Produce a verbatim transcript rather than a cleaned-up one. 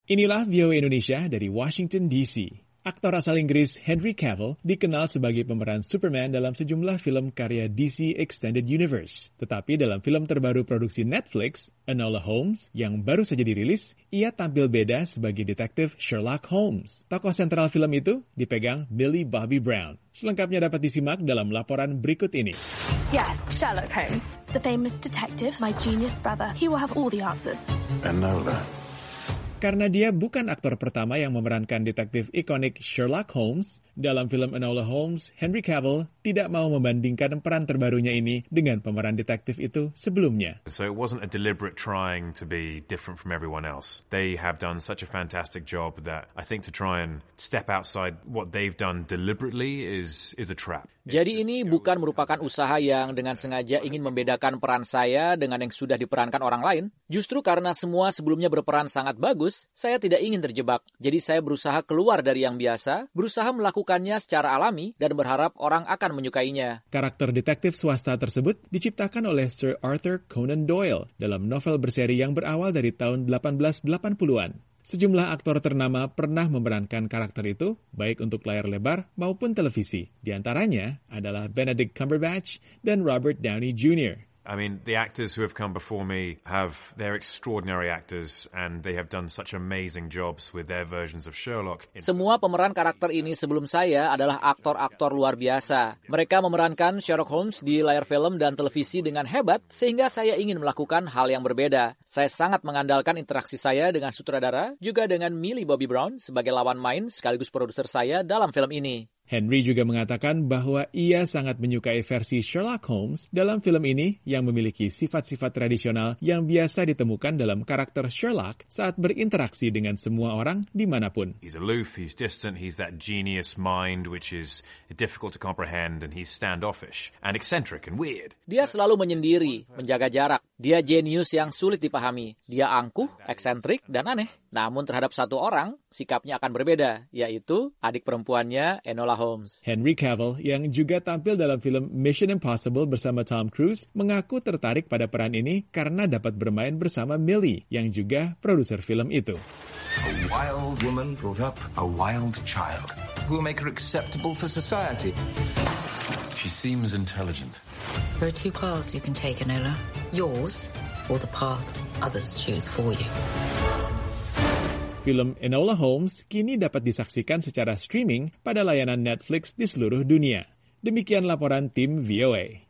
Inilah V O A Indonesia dari Washington D C. Aktor asal Inggris Henry Cavill dikenal sebagai pemeran Superman dalam sejumlah film karya D C Extended Universe. Tetapi dalam film terbaru produksi Netflix, Enola Holmes, yang baru saja dirilis, ia tampil beda sebagai detektif Sherlock Holmes. Tokoh sentral film itu dipegang Millie Bobby Brown. Selengkapnya dapat disimak dalam laporan berikut ini. Yes, Sherlock Holmes, the famous detective, my genius brother. He will have all the answers. Enola. Karena dia bukan aktor pertama yang memerankan detektif ikonik Sherlock Holmes, dalam film Enola Holmes, Henry Cavill tidak mau membandingkan peran terbarunya ini dengan pemeran detektif itu sebelumnya. So it wasn't a deliberate trying to be different from everyone else. They have done such a fantastic job that I think to try and step outside what they've done deliberately is is a trap. Jadi ini bukan merupakan usaha yang dengan sengaja ingin membedakan peran saya dengan yang sudah diperankan orang lain. Justru karena semua sebelumnya berperan sangat bagus, saya tidak ingin terjebak. Jadi saya berusaha keluar dari yang biasa, berusaha melakukannya secara alami, dan berharap orang akan menyukainya. Karakter detektif swasta tersebut diciptakan oleh Sir Arthur Conan Doyle dalam novel berseri yang berawal dari tahun delapan belas delapan puluhan. Sejumlah aktor ternama pernah memerankan karakter itu, baik untuk layar lebar maupun televisi. Di antaranya adalah Benedict Cumberbatch dan Robert Downey Junior I mean, the actors who have come before me have, they're extraordinary actors and they have done such amazing jobs with their versions of Sherlock. Semua pemeran karakter ini sebelum saya adalah aktor-aktor luar biasa. Mereka memerankan Sherlock Holmes di layar film dan televisi dengan hebat sehingga saya ingin melakukan hal yang berbeda. Saya sangat mengandalkan interaksi saya dengan sutradara, juga dengan Millie Bobby Brown sebagai lawan main sekaligus produser saya dalam film ini. Henry juga mengatakan bahwa ia sangat menyukai versi Sherlock Holmes dalam film ini yang memiliki sifat-sifat tradisional yang biasa ditemukan dalam karakter Sherlock saat berinteraksi dengan semua orang dimanapun. He's aloof, he's distant, he's that genius mind which is difficult to comprehend, and he's standoffish and eccentric and weird. Dia selalu menyendiri, menjaga jarak. Dia jenius yang sulit dipahami. Dia angkuh, eksentrik, dan aneh. Namun terhadap satu orang, sikapnya akan berbeda, yaitu adik perempuannya Enola Holmes. Henry Cavill, yang juga tampil dalam film Mission Impossible bersama Tom Cruise, mengaku tertarik pada peran ini karena dapat bermain bersama Millie, yang juga produser film itu. A wild woman brought up a wild child, who will make her acceptable for society. She seems intelligent. There are two paths you can take, Enola. Yours, or the path others choose for you. Film Enola Holmes kini dapat disaksikan secara streaming pada layanan Netflix di seluruh dunia. Demikian laporan tim V O A.